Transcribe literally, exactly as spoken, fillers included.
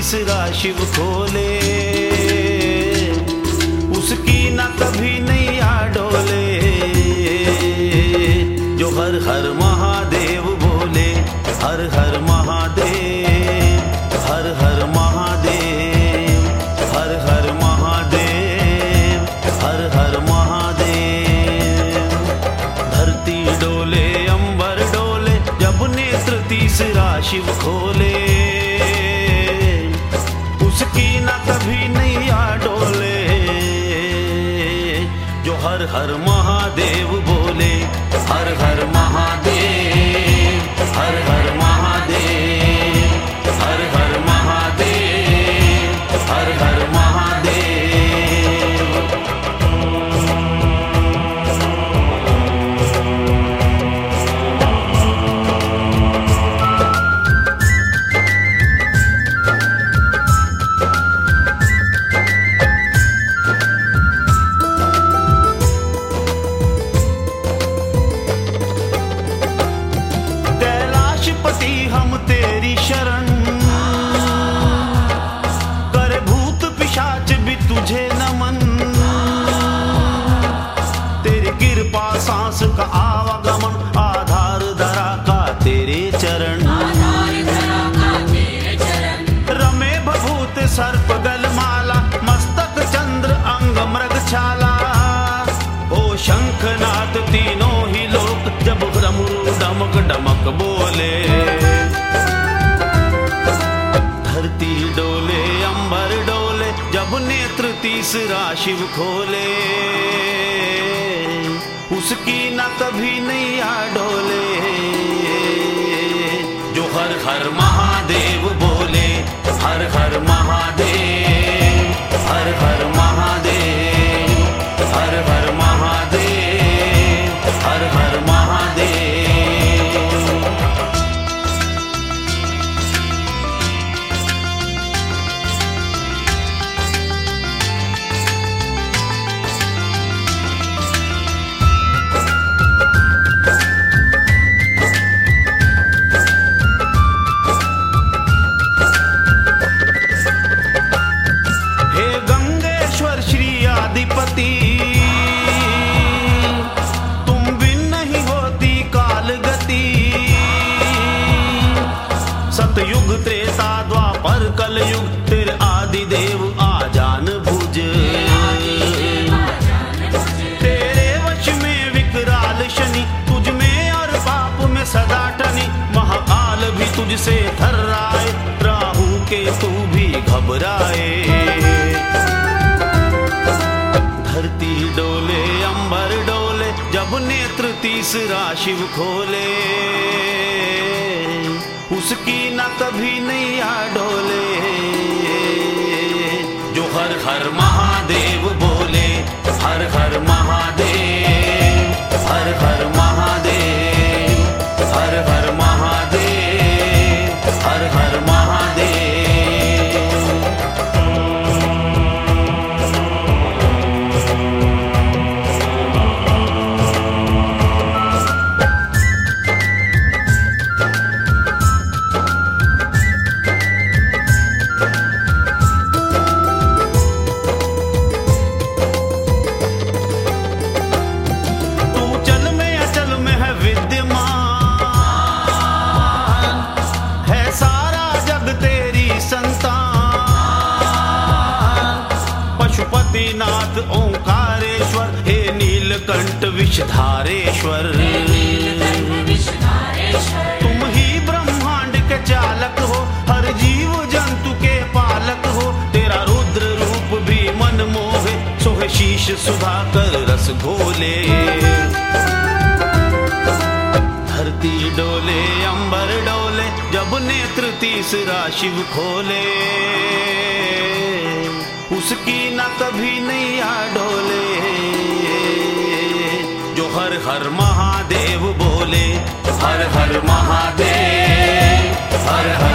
तीसरा शिव खोले, उसकी न कभी नैया डोले। जो हर हर महादेव बोले, हर हर महादेव, हर हर महादेव, हर हर महादेव, हर हर महादेव। धरती डोले अंबर डोले, जब नेत्र तीसरा शिव खोले, उसकी न कभी नैया डोले। जो हर हर महादेव बोले, हर हर महादेव, हर हर महादेव, हर हर महादेव, हर हर महादेव। हम तेरी शरण, करे भूत पिशाच भी तुझे नमन। तेरी कृपा सांस का आवागमन, आधार धरा का तेरे चरण। रमे भभूत सर्प गलमाला, मस्तक चंद्र अंग मृग छाला। ओ शंखनाथ तीनों ही लोक, जब डमरू डमक डमक बोले। धरती डोले अंबर डोले, जब नेत्र तीसरा शिव खोले, उसकी न कभी नैया डोले। जो हर हर महादेव बोले, हर हर महादेव, हर हर महादेव, हर हर महादेव, हर हर महादेव। अधिपति तुम बिन नहीं होती काल गति। सतयुग त्रेता द्वापर कलयुग, तेरे आदि देव आजान भुज। तेरे वश में विकराल शनि, तुझ में और पाप में सदा टनी। महाकाल भी तुझसे थर्राए, राहु के तू भी घबराए। धरती डोले अंबर डोले, जब नेत्र तीसरा शिव खोले, उसकी न कभी नैया डोले। जो हर हर महादेव बोले, हर हर महादेव, हर हर महादेव, हर हर महादेव, हर हर महादेव। पशुपतिनाथ ओंकारेश्वर, हे नीलकंठ विषधारेश्वर। तुम ही ब्रह्मांड के चालक हो, हर जीव जंतु के पालक हो। तेरा रुद्र रूप भी मन मोहे, सोहे शीश सुधाकर रस घोले। धरती डोले अंबर डोले, जब नेत्र तीसरा शिव खोले, उसकी न कभी नैया डोले। जो हर हर महादेव बोले, हर हर महादेव, हर हर